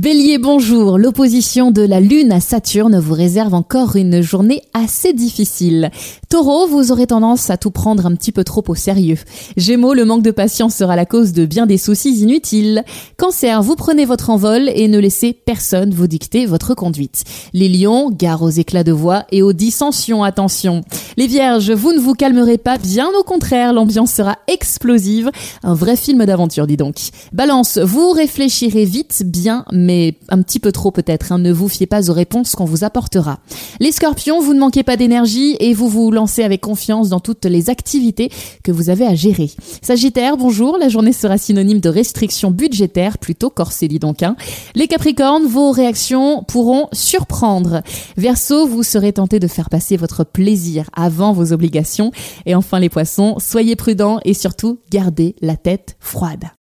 Bélier, bonjour. L'opposition de la Lune à Saturne vous réserve encore une journée assez difficile. Taureau, vous aurez tendance à tout prendre un petit peu trop au sérieux. Gémeaux, le manque de patience sera la cause de bien des soucis inutiles. Cancer, vous prenez votre envol et ne laissez personne vous dicter votre conduite. Les lions, gare aux éclats de voix et aux dissensions, attention. Les vierges, vous ne vous calmerez pas, bien au contraire, l'ambiance sera explosive. Un vrai film d'aventure, dis donc. Balance, vous réfléchirez vite, bien, mais un petit peu trop peut-être, Ne vous fiez pas aux réponses qu'on vous apportera. Les scorpions, vous ne manquez pas d'énergie et vous vous lancez avec confiance dans toutes les activités que vous avez à gérer. Sagittaire, bonjour, la journée sera synonyme de restrictions budgétaires, plutôt corsées, dis donc. Les capricornes, vos réactions pourront surprendre. Verseau, vous serez tenté de faire passer votre plaisir avant vos obligations. Et enfin les poissons, soyez prudents et surtout gardez la tête froide.